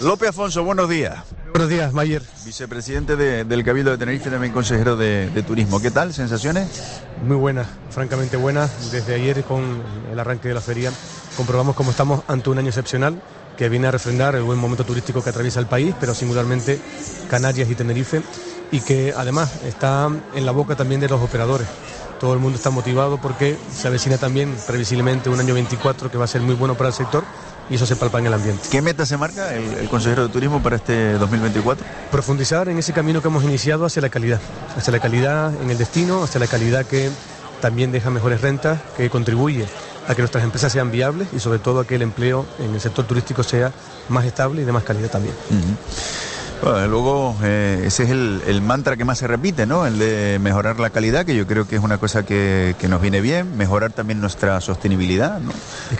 López Afonso, buenos días. Buenos días, Mayer. Vicepresidente del Cabildo de Tenerife, también consejero de Turismo. ¿Qué tal? ¿Sensaciones? Muy buenas, francamente buenas. Desde ayer, con el arranque de la feria, comprobamos cómo estamos ante un año excepcional que viene a refrendar el buen momento turístico que atraviesa el país, pero singularmente Canarias y Tenerife, y que además está en la boca también de los operadores. Todo el mundo está motivado porque se avecina también previsiblemente un año 24 que va a ser muy bueno para el sector, y eso se palpa en el ambiente. ¿Qué meta se marca el consejero de Turismo para este 2024? Profundizar en ese camino que hemos iniciado hacia la calidad en el destino, hacia la calidad que también deja mejores rentas, que contribuye a que nuestras empresas sean viables y sobre todo a que el empleo en el sector turístico sea más estable y de más calidad también. Bueno, luego ese es el mantra que más se repite, ¿no? El de mejorar la calidad, que yo creo que es una cosa que nos viene bien, mejorar también nuestra sostenibilidad, ¿no?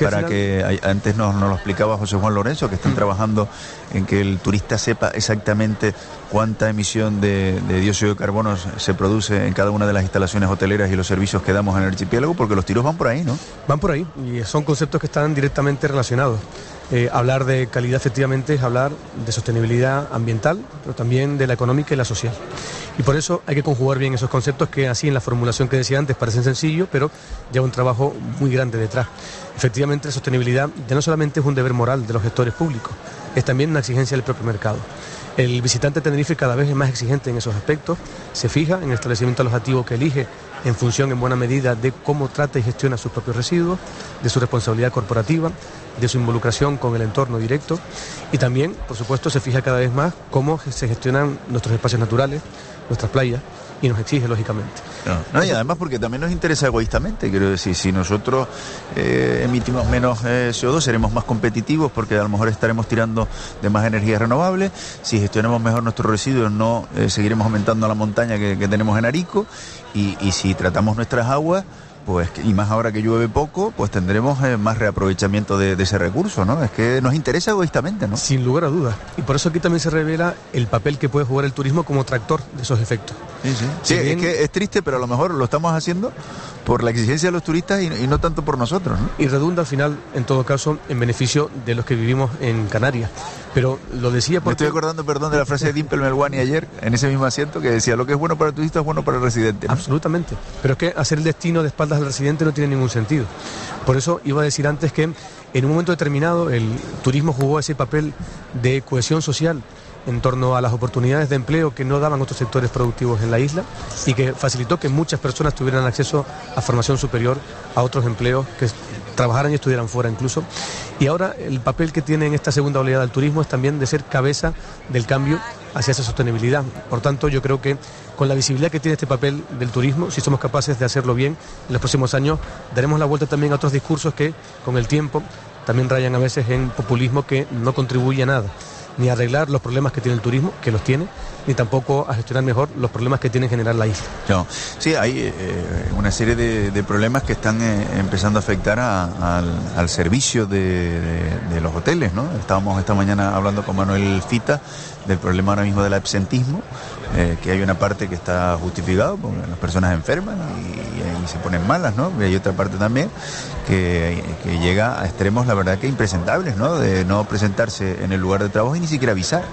Antes nos lo explicaba José Juan Lorenzo, que están trabajando en que el turista sepa exactamente cuánta emisión de dióxido de carbono se produce en cada una de las instalaciones hoteleras y los servicios que damos en el archipiélago, porque los tiros van por ahí, ¿no? Van por ahí, y son conceptos que están directamente relacionados. Hablar de calidad efectivamente es hablar de sostenibilidad ambiental, pero también de la económica y la social. Y por eso hay que conjugar bien esos conceptos que así en la formulación que decía antes parecen sencillos, pero lleva un trabajo muy grande detrás. Efectivamente, la sostenibilidad ya no solamente es un deber moral de los gestores públicos, es también una exigencia del propio mercado. El visitante de Tenerife cada vez es más exigente en esos aspectos, se fija en el establecimiento alojativo que elige en función en buena medida de cómo trata y gestiona sus propios residuos, de su responsabilidad corporativa, de su involucración con el entorno directo, y también, por supuesto, se fija cada vez más cómo se gestionan nuestros espacios naturales, nuestras playas, y nos exige, lógicamente. No, y además porque también nos interesa egoístamente, quiero decir, si nosotros emitimos menos CO2, seremos más competitivos porque a lo mejor estaremos tirando de más energías renovables. Si gestionamos mejor nuestros residuos, no seguiremos aumentando la montaña que tenemos en Arico, y si tratamos nuestras aguas, pues, y más ahora que llueve poco, pues tendremos más reaprovechamiento de ese recurso, ¿no? Es que nos interesa egoístamente, ¿no? Sin lugar a dudas. Y por eso aquí también se revela el papel que puede jugar el turismo como tractor de esos efectos. Sí, bien... es que es triste, pero a lo mejor lo estamos haciendo por la exigencia de los turistas y no tanto por nosotros, ¿no? Y redunda al final, en todo caso, en beneficio de los que vivimos en Canarias. Pero lo decía porque... Me estoy acordando, perdón, de la frase de Dimple Melwani ayer, en ese mismo asiento, que decía, lo que es bueno para el turista es bueno para el residente, ¿no? Absolutamente. Pero es que hacer el destino de espaldas al residente no tiene ningún sentido. Por eso iba a decir antes que en un momento determinado el turismo jugó ese papel de cohesión social en torno a las oportunidades de empleo que no daban otros sectores productivos en la isla, y que facilitó que muchas personas tuvieran acceso a formación superior, a otros empleos, que trabajaran y estudiaran fuera incluso. Y ahora el papel que tiene en esta segunda oleada del turismo es también de ser cabeza del cambio hacia esa sostenibilidad. Por tanto, yo creo que con la visibilidad que tiene este papel del turismo, si somos capaces de hacerlo bien, en los próximos años daremos la vuelta también a otros discursos que con el tiempo también rayan a veces en populismo que no contribuye a nada, ni a arreglar los problemas que tiene el turismo, que los tiene, ni tampoco a gestionar mejor los problemas que tiene en general la isla. No, sí, hay una serie de problemas que están empezando a afectar al servicio de los hoteles, ¿no? Estábamos esta mañana hablando con Manuel Fita del problema ahora mismo del absentismo, que hay una parte que está justificado porque las personas enferman y se ponen malas, ¿no? Y hay otra parte también que llega a extremos, la verdad, que impresentables, ¿no? De no presentarse en el lugar de trabajo y ni siquiera avisar.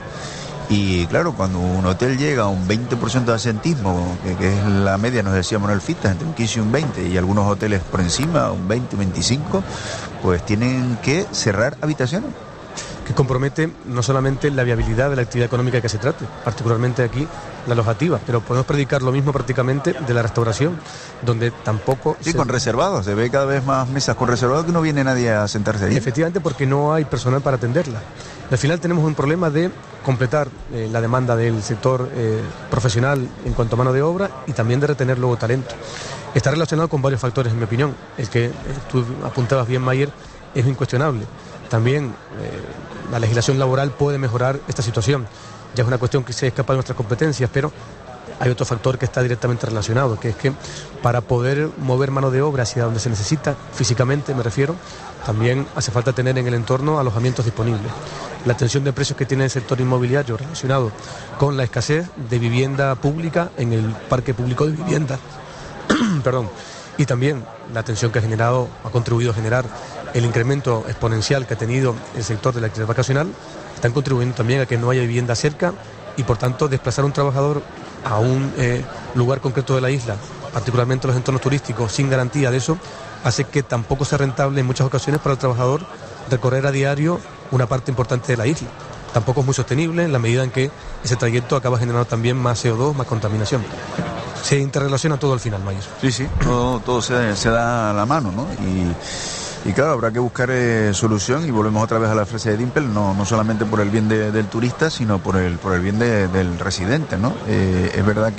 Y claro, cuando un hotel llega a un 20% de asentismo, que es la media, nos decía Manuel Fita, entre un 15 y un 20, y algunos hoteles por encima, un 20, un 25, pues tienen que cerrar habitaciones. Que compromete no solamente la viabilidad de la actividad económica que se trate, particularmente aquí la alojativa, pero podemos predicar lo mismo prácticamente de la restauración, donde tampoco... Sí, con reservados, se ve cada vez más mesas con reservados que no viene nadie a sentarse ahí. Efectivamente, porque no hay personal para atenderla. Al final tenemos un problema de completar la demanda del sector profesional en cuanto a mano de obra y también de retener luego talento. Está relacionado con varios factores, en mi opinión. El que tú apuntabas bien, Mayer, es incuestionable. También la legislación laboral puede mejorar esta situación. Ya es una cuestión que se escapa de nuestras competencias, pero hay otro factor que está directamente relacionado, que es que para poder mover mano de obra hacia donde se necesita, físicamente me refiero, también hace falta tener en el entorno alojamientos disponibles. La tensión de precios que tiene el sector inmobiliario relacionado con la escasez de vivienda pública en el parque público de vivienda, perdón, y también la tensión que ha contribuido a generar el incremento exponencial que ha tenido el sector de la actividad vacacional, están contribuyendo también a que no haya vivienda cerca y por tanto desplazar a un trabajador a un lugar concreto de la isla, particularmente los entornos turísticos, sin garantía de eso, hace que tampoco sea rentable en muchas ocasiones para el trabajador recorrer a diario una parte importante de la isla. Tampoco es muy sostenible en la medida en que ese trayecto acaba generando también más CO2, más contaminación. Se interrelaciona todo al final, Mayer. Sí, todo se da a la mano, ¿no? Y claro, habrá que buscar solución, y volvemos otra vez a la frase de Dimple, no solamente por el bien del turista, sino por el bien del residente, ¿no? Es verdad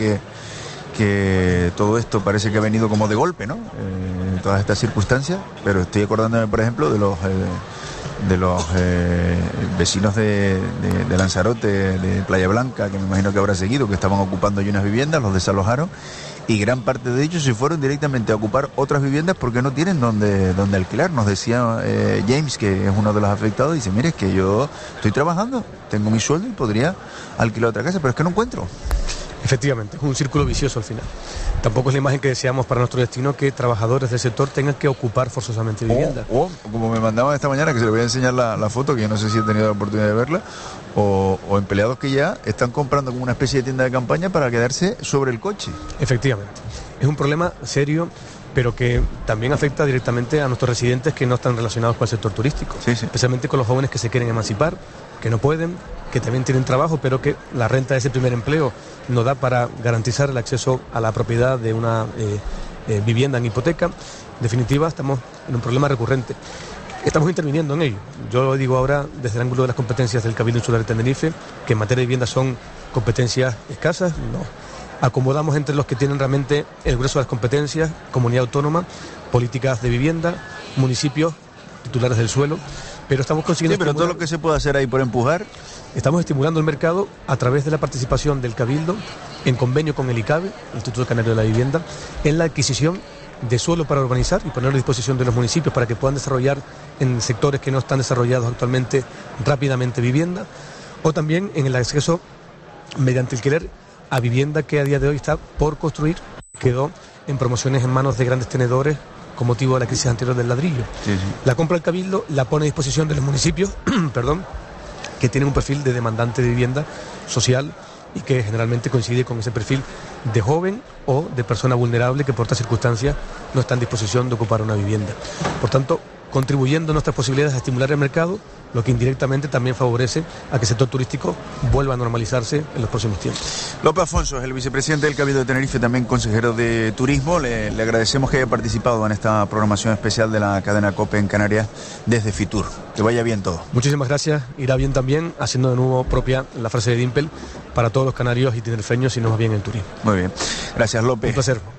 que todo esto parece que ha venido como de golpe, ¿no? Todas estas circunstancias, pero estoy acordándome, por ejemplo, de los vecinos de Lanzarote, de Playa Blanca, que me imagino que habrá seguido, que estaban ocupando allí unas viviendas, los desalojaron, y gran parte de ellos se fueron directamente a ocupar otras viviendas porque no tienen donde alquilar. Nos decía James, que es uno de los afectados, dice, mire, es que yo estoy trabajando, tengo mi sueldo y podría alquilar otra casa, pero es que no encuentro. Efectivamente, es un círculo vicioso al final. Tampoco es la imagen que deseamos para nuestro destino, que trabajadores del sector tengan que ocupar forzosamente vivienda. O como me mandaban esta mañana, que se les voy a enseñar la foto, que yo no sé si he tenido la oportunidad de verla, o empleados que ya están comprando como una especie de tienda de campaña para quedarse sobre el coche. Efectivamente, es un problema serio, pero que también afecta directamente a nuestros residentes que no están relacionados con el sector turístico, sí. Especialmente con los jóvenes que se quieren emancipar, que no pueden, que también tienen trabajo, pero que la renta de ese primer empleo no da para garantizar el acceso a la propiedad de una vivienda en hipoteca. En definitiva, estamos en un problema recurrente. Estamos interviniendo en ello. Yo lo digo ahora desde el ángulo de las competencias del Cabildo Insular de Tenerife, que en materia de vivienda son competencias escasas. No. Acomodamos entre los que tienen realmente el grueso de las competencias: comunidad autónoma, políticas de vivienda, municipios, titulares del suelo, pero estamos consiguiendo... Sí, pero todo lo que se puede hacer ahí por empujar... Estamos estimulando el mercado a través de la participación del Cabildo, en convenio con el ICABE, el Instituto Canario de la Vivienda, en la adquisición de suelo para urbanizar y ponerlo a disposición de los municipios para que puedan desarrollar en sectores que no están desarrollados actualmente rápidamente vivienda, o también en el acceso mediante alquiler a vivienda que a día de hoy está por construir, quedó en promociones en manos de grandes tenedores con motivo de la crisis anterior del ladrillo. Sí. La compra del Cabildo la pone a disposición de los municipios, que tienen un perfil de demandante de vivienda social y que generalmente coincide con ese perfil de joven o de persona vulnerable que por otras circunstancias no está en disposición de ocupar una vivienda. Por tanto, contribuyendo a nuestras posibilidades a estimular el mercado, lo que indirectamente también favorece a que el sector turístico vuelva a normalizarse en los próximos tiempos. López Afonso es el vicepresidente del Cabildo de Tenerife, también consejero de Turismo. Le agradecemos que haya participado en esta programación especial de la cadena COPE en Canarias desde Fitur. Que vaya bien todo. Muchísimas gracias. Irá bien también, haciendo de nuevo propia la frase de Dimple para todos los canarios y tinerfeños y nos va bien el turismo. Muy bien. Gracias, López. Un placer.